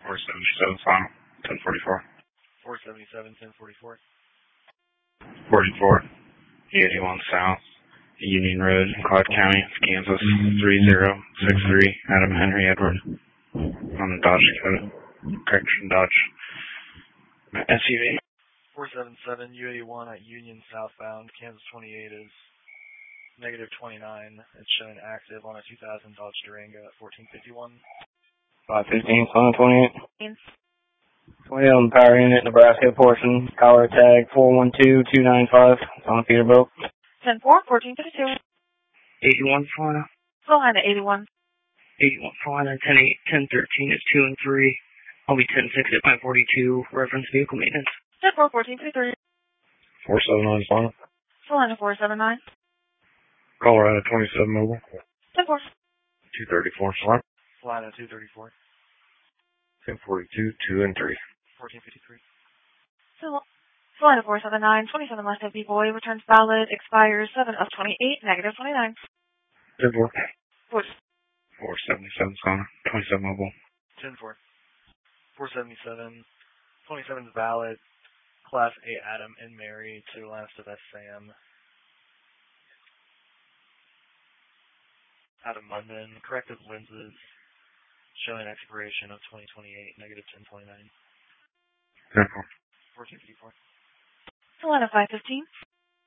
477 final. 1044. 477, 1044. 44. 81 South. Union Road, Clark County, Kansas. 3063. Adam Henry Edward. On the Dodge Dakota. Correction, Dodge. SUV. 477, U81 at Union southbound. Kansas 28 is negative 29. It's showing active on a 2000 Dodge Durango at 1451. 515, Sun 28. 20 on the power unit, Nebraska portion, power tag 412295, on Peterbilt. 10-4, 1452. 81 Florida. Florida 81. 81 Florida, 10-8, 10-13 is 2 and 3. I'll be 10-6 at 542, reference vehicle maintenance. 10-4, 1423. 479 Florida. Florida 479. Colorado 27 mobile. 10-4. 234 Florida. Florida 234. 1042, 2 and 3. 1453. Florida 479, 27 left of B-Boy, returns valid, expires 7 of 28, negative 29. 10-4. 477 477. Florida. 27 mobile. 10-4. 477. 27 is valid. Class A Adam and Mary to last of S. Sam. Adam London. Corrective lenses. Showing expiration of 2028, negative 1029. 10-4. 1454. Florida 515.